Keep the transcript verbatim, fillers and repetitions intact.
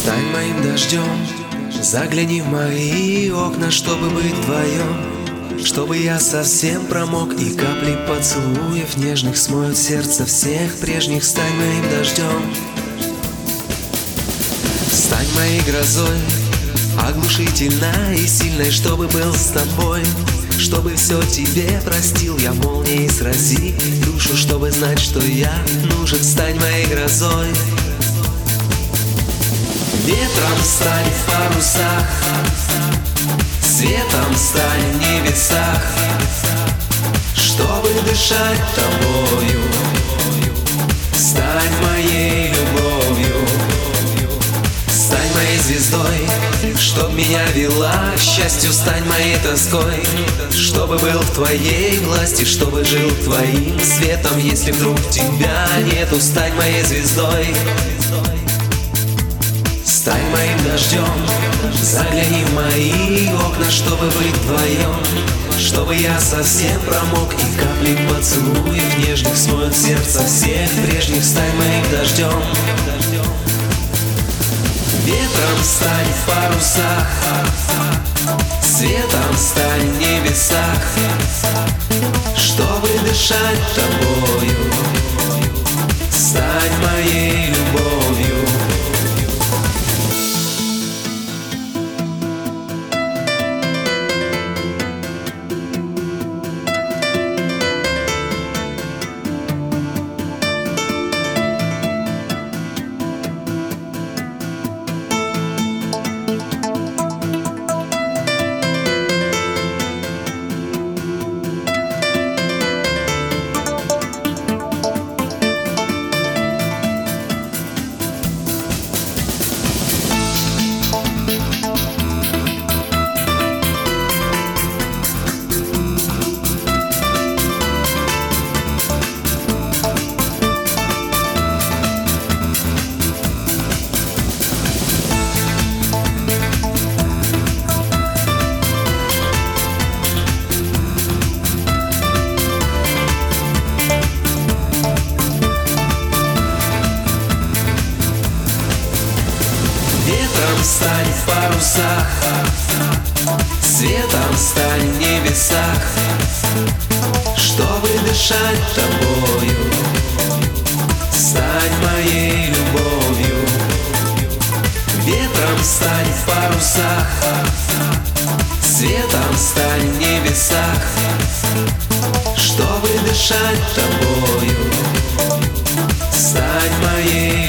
Стань моим дождем, загляни в мои окна, чтобы быть вдвоем, чтобы я совсем промок, и капли поцелуев нежных смоют сердце всех прежних. Стань моим дождем, стань моей грозой, оглушительной и сильной, чтобы был с тобой, чтобы все тебе простил я, молнией срази душу, чтобы знать, что я нужен. Стань моей грозой, ветром стань в парусах, светом стань в небесах, чтобы дышать тобою. Стань моей любовью, стань моей звездой, чтоб меня вела к счастью. Стань моей тоской, чтобы был в твоей власти, чтобы жил твоим светом. Если вдруг тебя нету, стань моей звездой, стань моим дождем, загляни в мои окна, чтобы быть вдвоем, чтобы я совсем промок, и капли поцелуев нежных смоют сердце всех прежних. Стань моим дождем, ветром стань в парусах, светом стань в небесах, чтобы дышать тобою. Стань моей любовью. Ветром стань в парусах, светом стань в небесах, чтобы дышать тобою. Стань моей любовью, ветром стань в парусах, светом стань в небесах, чтобы дышать тобою. Стань моей